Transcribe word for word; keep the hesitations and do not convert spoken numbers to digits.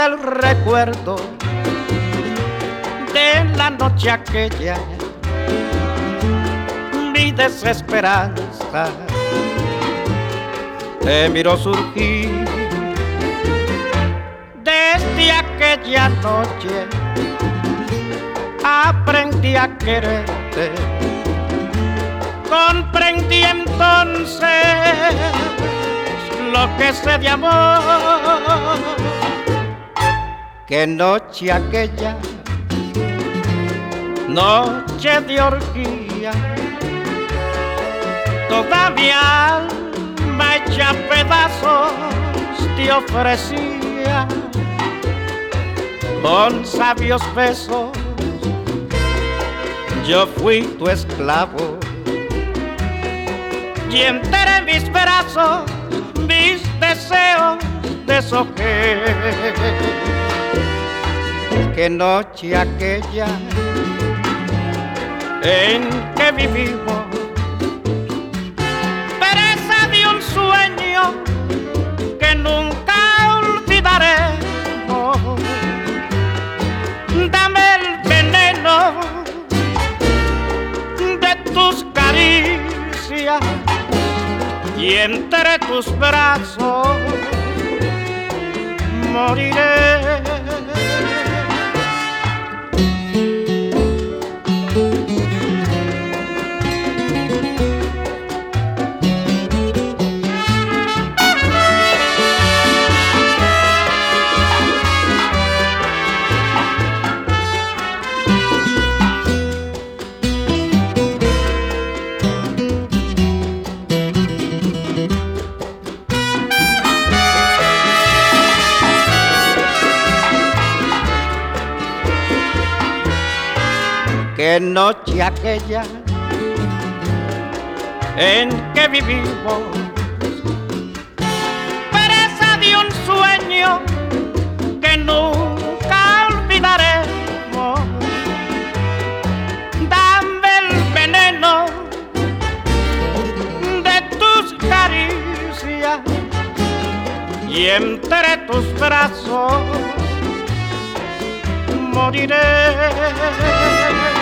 el recuerdo de la noche aquella, mi desesperanza te miró surgir. Desde aquella noche aprendí a quererte, comprendí entonces lo que sé de amor. Que noche aquella, noche de orgía, toda mi alma hecha pedazos te ofrecía. Con sabios besos yo fui tu esclavo y enteré mis brazos, mis deseos deshojé. Qué noche aquella en que vivimos, pereza de un sueño que nunca olvidaremos. Dame el veneno de tus caricias y entre tus brazos moriré. Qué noche aquella en que vivimos, pereza de un sueño que nunca olvidaremos. Dame el veneno de tus caricias y entre tus brazos moriré.